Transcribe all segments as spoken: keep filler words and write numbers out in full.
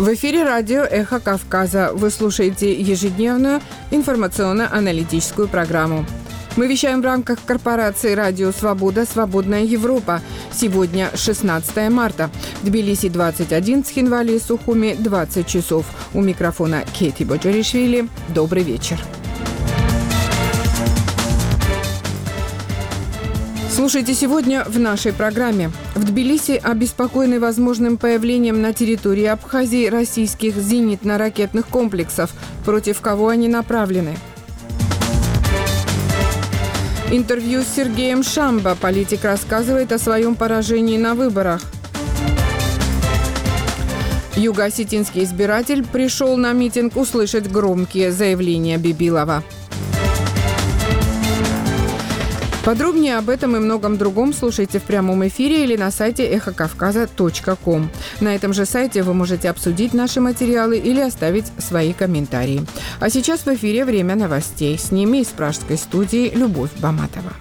В эфире радио «Эхо Кавказа». Вы слушаете ежедневную информационно-аналитическую программу. Мы вещаем в рамках корпорации «Радио Свобода. Свободная Европа». Сегодня шестнадцатое марта. В Тбилиси двадцать один, Цхинвали и Сухуми двадцать часов. У микрофона Кети Боджаришвили. Добрый вечер. Слушайте сегодня в нашей программе. В Тбилиси обеспокоены возможным появлением на территории Абхазии российских зенитно-ракетных комплексов. Против кого они направлены? Интервью с Сергеем Шамбо. Политик рассказывает о своем поражении на выборах. Юго-осетинский избиратель пришел на митинг услышать громкие заявления Бибилова. Подробнее об этом и многом другом слушайте в прямом эфире или на сайте эхо кавказа точка ком. На этом же сайте вы можете обсудить наши материалы или оставить свои комментарии. А сейчас в эфире время новостей. С ними из пражской студии Любовь Баматова.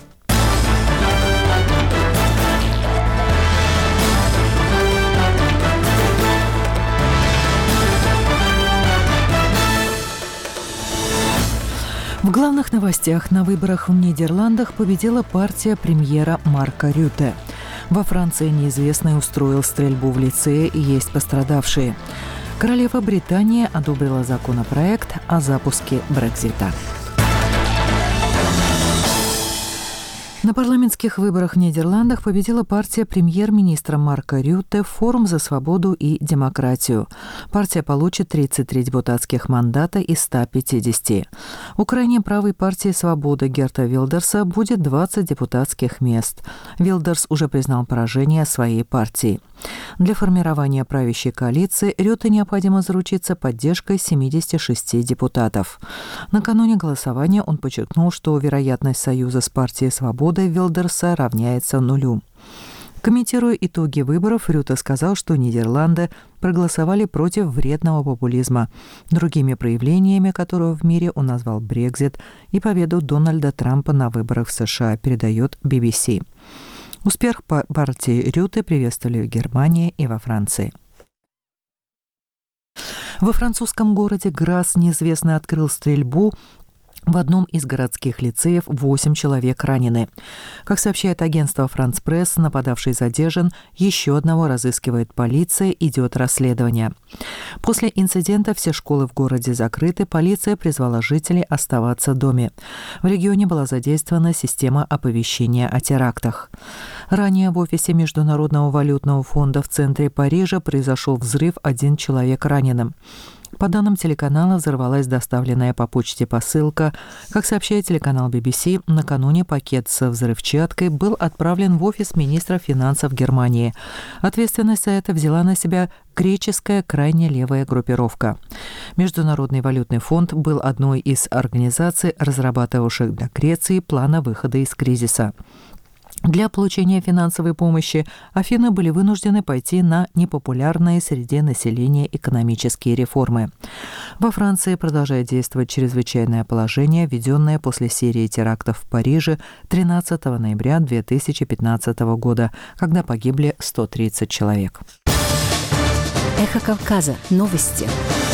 В главных новостях: на выборах в Нидерландах победила партия премьера Марка Рютте. Во Франции неизвестный устроил стрельбу в лицее и есть пострадавшие. Королева Британии одобрила законопроект о запуске Брексита. На парламентских выборах в Нидерландах победила партия премьер-министра Марка Рютте «Форум за свободу и демократию». Партия получит тридцать три депутатских мандата из ста пятидесяти. У крайне правой партии «Свобода» Герта Вилдерса будет двадцать депутатских мест. Вилдерс уже признал поражение своей партии. Для формирования правящей коалиции Рютте необходимо заручиться поддержкой семидесяти шести депутатов. Накануне голосования он подчеркнул, что вероятность союза с партией «Свобода» Вилдерса равняется нулю. Комментируя итоги выборов, Рютте сказал, что Нидерланды проголосовали против вредного популизма. Другими проявлениями, которого в мире он назвал Брексит и победу Дональда Трампа на выборах в США, передает би би си. Успех партии Рютте приветствовали в Германии и во Франции. Во французском городе Грасс неизвестный открыл стрельбу. В одном из городских лицеев восемь человек ранены. Как сообщает агентство «Франс Пресс», нападавший задержан, еще одного разыскивает полиция, идет расследование. После инцидента все школы в городе закрыты, полиция призвала жителей оставаться в доме. В регионе была задействована система оповещения о терактах. Ранее в офисе Международного валютного фонда в центре Парижа произошел взрыв, один человек раненым. По данным телеканала, взорвалась доставленная по почте посылка. Как сообщает телеканал би би си, накануне пакет со взрывчаткой был отправлен в офис министра финансов Германии. Ответственность за это взяла на себя греческая крайне левая группировка. Международный валютный фонд был одной из организаций, разрабатывавших для Греции планы выхода из кризиса. Для получения финансовой помощи Афины были вынуждены пойти на непопулярные среди населения экономические реформы. Во Франции продолжает действовать чрезвычайное положение, введенное после серии терактов в Париже тринадцатого ноября две тысячи пятнадцатого года, когда погибли сто тридцать человек. Эхо Кавказа. Новости.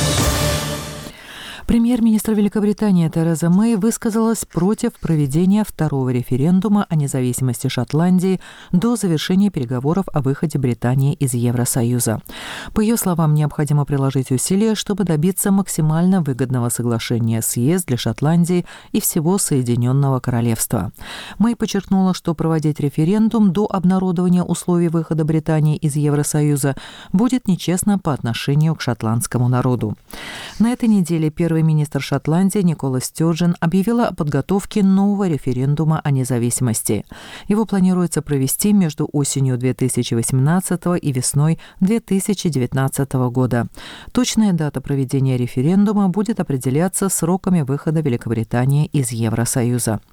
Премьер-министр Великобритании Тереза Мэй высказалась против проведения второго референдума о независимости Шотландии до завершения переговоров о выходе Британии из Евросоюза. По ее словам, необходимо приложить усилия, чтобы добиться максимально выгодного соглашения с ЕС для Шотландии и всего Соединенного Королевства. Мэй подчеркнула, что проводить референдум до обнародования условий выхода Британии из Евросоюза будет нечестно по отношению к шотландскому народу. На этой неделе первый министр Шотландии Никола Стёрджен объявила о подготовке нового референдума о независимости. Его планируется провести между осенью две тысячи восемнадцатого и весной две тысячи девятнадцатого года. Точная дата проведения референдума будет определяться сроками выхода Великобритании из Евросоюза.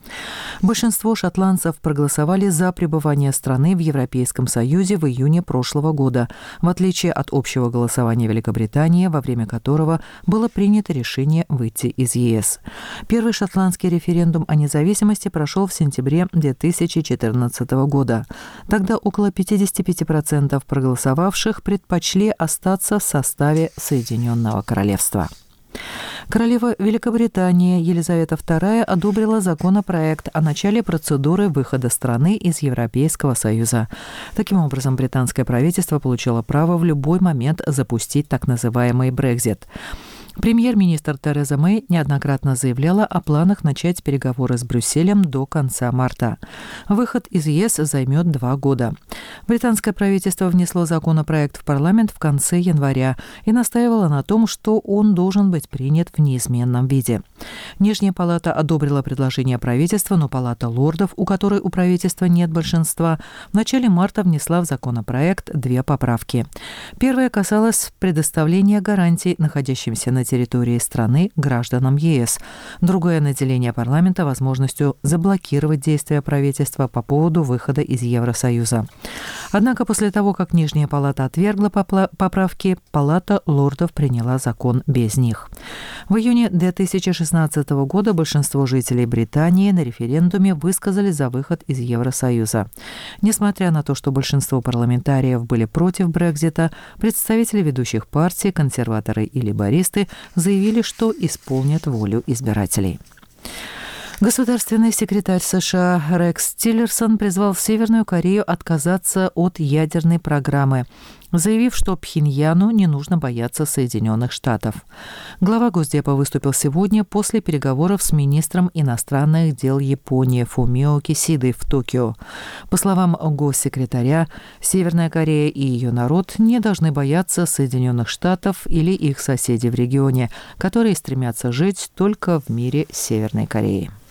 Большинство шотландцев проголосовали за пребывание страны в Европейском Союзе в июне прошлого года, в отличие от общего голосования Великобритании, во время которого было принято решение выйти из ЕС. Первый шотландский референдум о независимости прошел в сентябре две тысячи четырнадцатого года. Тогда около пятьдесят пять процентов проголосовавших предпочли остаться в составе Соединенного Королевства. Королева Великобритании Елизавета вторая одобрила законопроект о начале процедуры выхода страны из Европейского Союза. Таким образом, британское правительство получило право в любой момент запустить так называемый Брексит. Премьер-министр Тереза Мэй неоднократно заявляла о планах начать переговоры с Брюсселем до конца марта. Выход из ЕС займет два года. Британское правительство внесло законопроект в парламент в конце января и настаивало на том, что он должен быть принят в неизменном виде. Нижняя палата одобрила предложение правительства, но Палата лордов, у которой у правительства нет большинства, в начале марта внесла в законопроект две поправки. Первая касалась предоставления гарантий находящимся на территории страны гражданам ЕС. Другое — наделение парламента возможностью заблокировать действия правительства по поводу выхода из Евросоюза. Однако после того, как Нижняя палата отвергла поправки, Палата лордов приняла закон без них. В июне две тысячи шестнадцатого года большинство жителей Британии на референдуме высказали за выход из Евросоюза. Несмотря на то, что большинство парламентариев были против Брексита, представители ведущих партий, консерваторы и лейбористы, заявили, что исполнят волю избирателей. Государственный секретарь США Рекс Тиллерсон призвал Северную Корею отказаться от ядерной программы, заявив, что Пхеньяну не нужно бояться Соединенных Штатов. Глава Госдепа выступил сегодня после переговоров с министром иностранных дел Японии Фумио Кисидой в Токио. По словам госсекретаря, Северная Корея и ее народ не должны бояться Соединенных Штатов или их соседей в регионе, которые стремятся жить только в мире с Северной Кореей.